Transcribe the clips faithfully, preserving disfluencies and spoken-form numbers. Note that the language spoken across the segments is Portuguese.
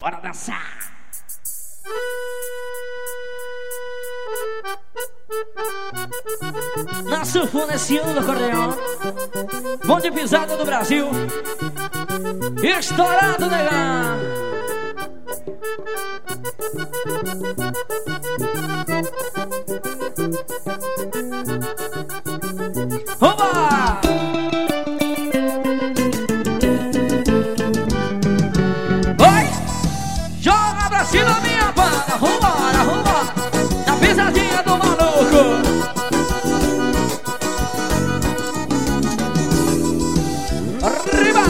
Bora dançar! Na sanfona esse ano do acordeão, bom de pisada do Brasil, estourado, negão. Oba! Oi! Joga pra cima, minha banda! Vambora, vambora! Na pisadinha do maluco! Arriba!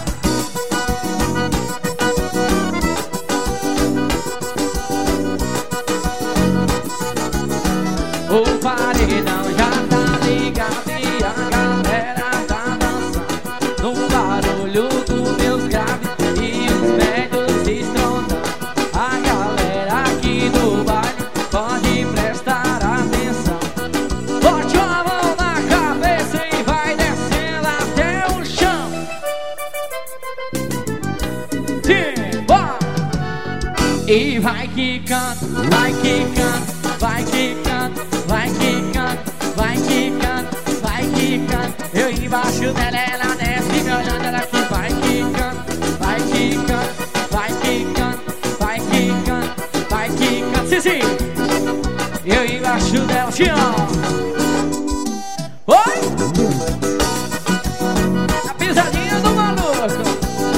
O paredão já tá ligado e a galera tá dançando no barulho dos meus graves e os médios estrondando. A galera aqui do baile pode prestar atenção. Bote a mão na cabeça e vai descendo até o chão. Simbora! E vai quicando, vai quicando, vai quicando, vai quicando, vai quicando, vai quicando. Eu embaixo dela, ela desce me olhando, ela aqui vai quicando, vai quicando, vai quicando, vai quicando, vai quicando. Sim, sim. Eu embaixo dela, assim, ó. Oi! A pisadinha do maluco.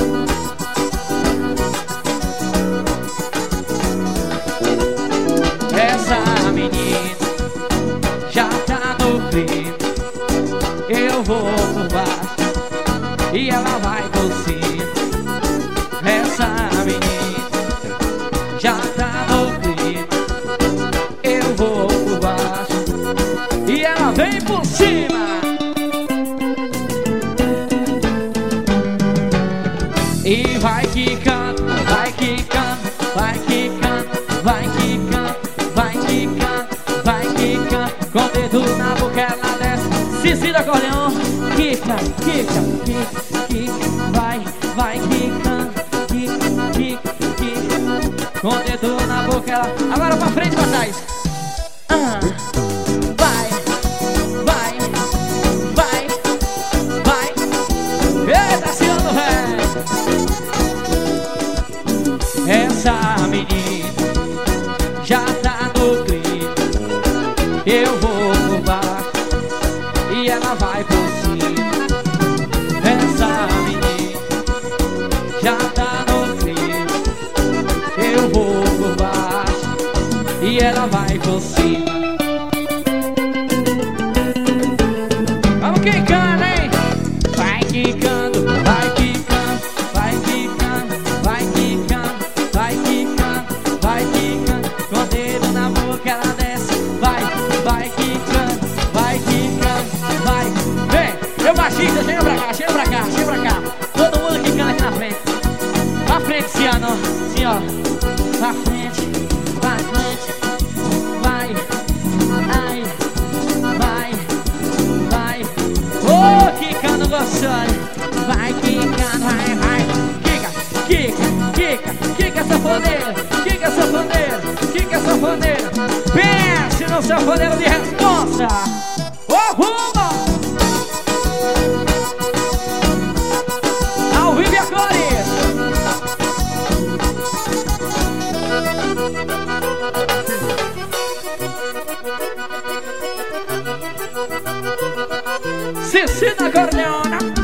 Essa menina já tá no clima. Eu vou por baixo e ela vai por cima. Essa menina já tá no clima. Eu vou por baixo e ela vem por cima. E vai quicando, vai quicando, vai quicando, vai quicando, vai quicando, vai quicando. Com o dedo na boca ela desce. Cici do acordeão. Quica, quica, quica, quica. Vai, vai quicando, quica, quica, quica. Com o dedo na boca ela. Agora pra frente e pra trás. Ah, vai, vai, vai, vai. Eita, Ciano, velho. Essa menina já tá no clima. Eu vou por baixo e ela vai por cima. Essa menina já tá no clima. Eu vou por baixo e ela vai por cima. Vamos quicando, hein? Vai quicando, vai quicando, vai quicando, vai quicando, vai quicando, vai quicando. Com o dedo na boca ela desce. Vai, vai quicando, vai quicando, vai. Vem, meu baixista, chega pra cá, chega pra cá, chega pra cá. Todo mundo quicando aqui na frente. Pra frente, Ciano, assim ó. Pra frente, pra frente. Vai, ai, vai, vai. Ô, oh, quicando gostoso. Vai quicando, vai, vai. Quica, quica, quica, quica sanfoneiro, quica sanfoneiro, quica sanfoneiro. Pense no sanfoneiro de responsa. Ô, rumo! Ao vivo e a cores. Cici da acordeona.